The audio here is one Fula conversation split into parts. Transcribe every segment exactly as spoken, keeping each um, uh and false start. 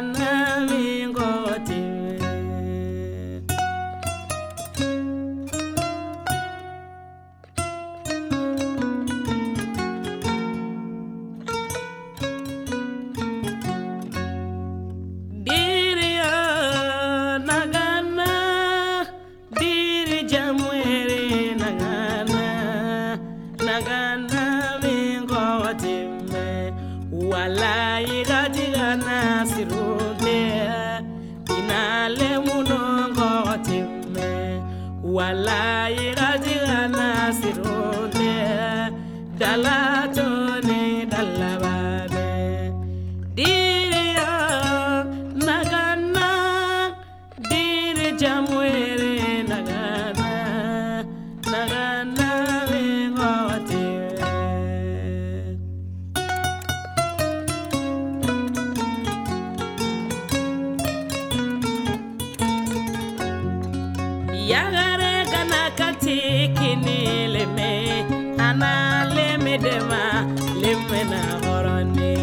nagana mingoti Diria nagana diri jamwere nagana nagana mingoti Wallahi gadigana sirunde inale munongo timme Wallahi gadigana sirunde dalatone dalabane Diria nagana diri jamwere nagana nagana mingoti Yagare kana katikini leme ana leme dema leme na horone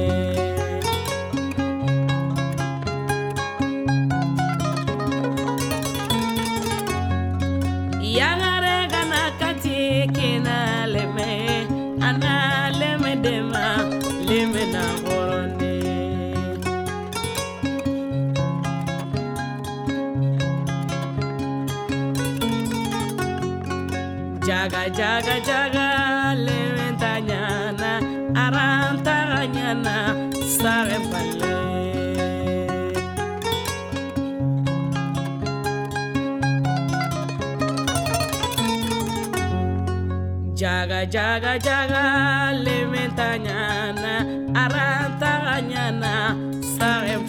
Yagare kana katikina leme ana leme dema leme na horone Jaga jaga jaga leventanyana arantanyana sarempale Jaga jaga jaga leventanyana arantanyana sarempale